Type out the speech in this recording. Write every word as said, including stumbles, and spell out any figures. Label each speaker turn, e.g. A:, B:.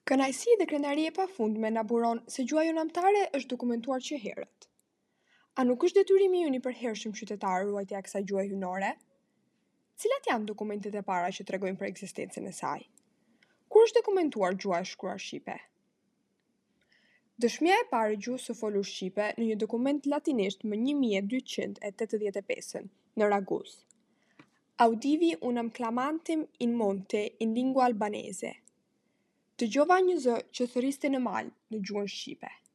A: Kënaqësi dhe krenarie e pafundme na buron se gjuha jonamtare është dokumentuar që herët. A nuk është detyrimi ynë i përhershëm qytetar ruajtja e kësaj gjuhe hyjnore? Cilat janë dokumentet e para që tregojnë për ekzistencën e saj? Kur është dokumentuar gjuha e shkruar shqipe? Dëshmia e parë e gjuhës së folur shqipe në një dokument latinisht më një mijë e dyqind e tetëdhjetë e pesë në Raguz. Audivi unam clamantem in monte in lingua albanese. Dëgjova një zë që thëriste në mal në gjuhën shqipe.